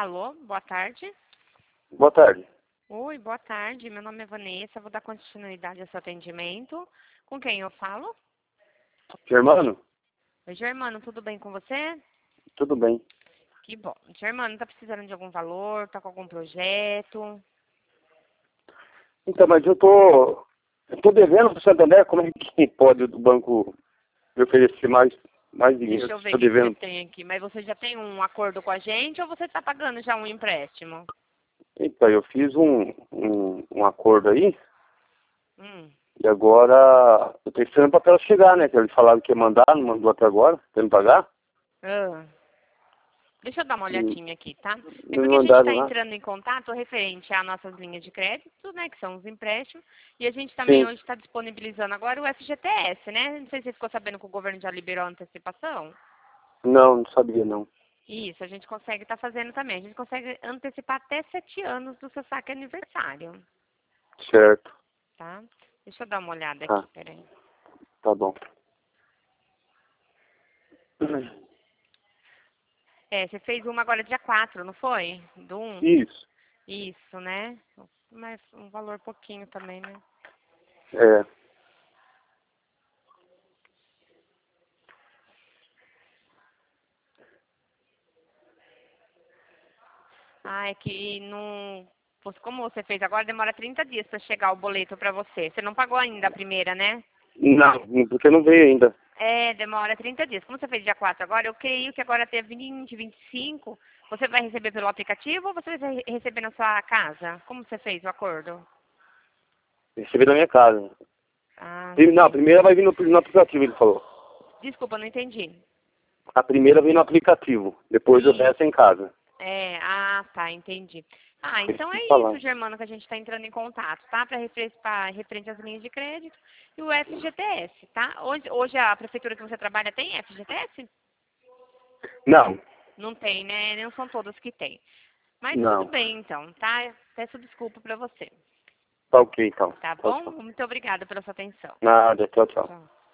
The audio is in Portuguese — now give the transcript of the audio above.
Alô, boa tarde. Boa tarde. Oi, boa tarde. Meu nome é Vanessa, vou dar continuidade ao seu atendimento. Com quem eu falo? Germano? Oi, Germano, tudo bem com você? Tudo bem. Que bom. Germano, tá precisando de algum valor? Tá com algum projeto? Então, mas eu tô devendo pro Santander, como é que pode o banco me oferecer mais dinheiro? Deixa eu ver Tô o que você devendo. tem aqui. Mas você já tem um acordo com a gente ou você tá pagando já um empréstimo? Então, eu fiz um acordo aí, Hum. e agora eu tô esperando o papel chegar, né? Que eles falaram que ia mandar, não mandou até agora, pra me pagar. Ah. Deixa eu dar uma E olhadinha aqui, tá? É não me porque a gente mandaram está lá. entrando em contato referente às nossas linhas de crédito, né, que são os empréstimos, e a gente também Sim. hoje está disponibilizando agora o FGTS, né? Não sei se você ficou sabendo que o governo já liberou a antecipação. Não sabia, não. Isso, a gente consegue estar fazendo também. A gente consegue antecipar até 7 anos do seu saque aniversário, Certo. tá? Deixa eu dar uma olhada Tá, aqui, peraí. tá bom. É, você fez uma agora dia 4, não foi? Do 1? Isso. Isso, né? Mas um valor pouquinho também, né? É. Ah, é que não. Como você fez agora, demora 30 dias para chegar o boleto para você. Você não pagou ainda a primeira, né? Não, porque não veio ainda. É, demora 30 dias. Como você fez dia 4 agora, eu creio que agora até 20, 25, você vai receber pelo aplicativo ou você vai receber na sua casa? Como você fez o acordo? Recebi na minha casa. Ah, Não, a sim. primeira vai vir no aplicativo, ele falou. Desculpa, não entendi. A primeira vem no aplicativo, depois eu Isso. peço em casa. É, tá, entendi. Ah, então Esqueci é de isso, falar. Germano, que a gente está entrando em contato, tá? Para referente às linhas de crédito e o FGTS, tá? Hoje a prefeitura que você trabalha tem FGTS? Não, Não tem, né? Não são todas que têm. Mas tudo não. bem, então, tá? Peço desculpa para você, Tá ok, então. tá Tchau, bom? tchau. Muito obrigada pela sua atenção. Nada, tchau, tchau. Tchau.